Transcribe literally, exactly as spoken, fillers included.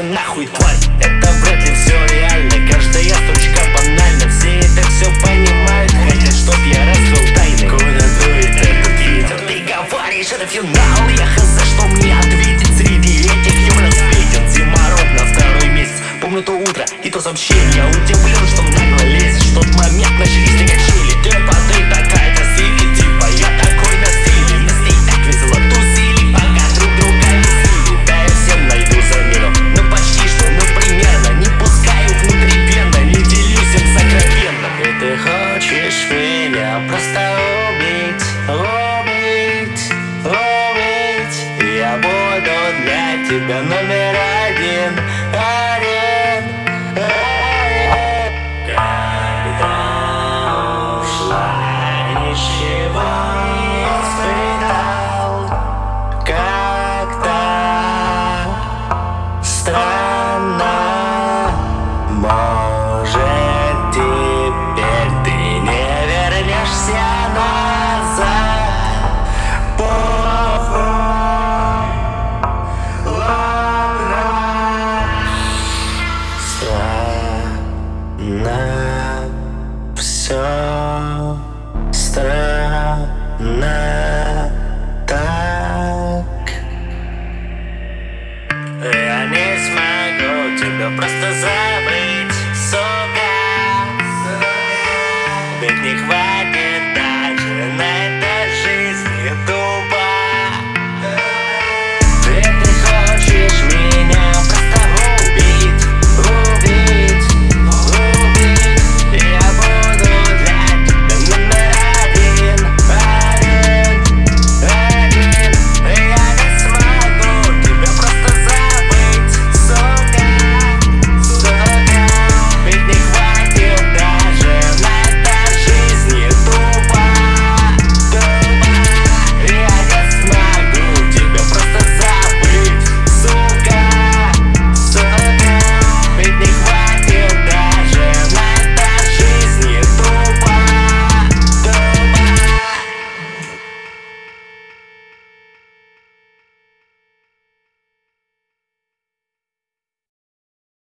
нахуй, тварь. Это вряд ли все реально, каждая строчка банальна. Все это все понимают, хотят, чтоб я раскрыл тайны. Куда дует этот ветер? Ты говоришь, это финал. Я хз, что мне ответить среди этих юморных сплетен. Зимород на второй месяц. Помню то утро и то сообщение. Удивлен, что нагло лезешь. В тот момент начались не качели. Типа ты такая-то сили, типа я такой на стиле. Мы с ней так весело тусили, пока друг друга весили. Да я всем найду замену, ну почти что, ну примерно. Не пускаю внутривенно, не делюсь им сокровенно. И ты хочешь меня просто убить, убить, убить. Я буду для тебя номер один, один, один. Когда ушла, ничего не испытал. Как-то странно. Может, теперь ты не вернешься назад. Похуй, ладно. Странно все, странно так. Я не смогу тебя просто забыть, сука. Ведь не хватит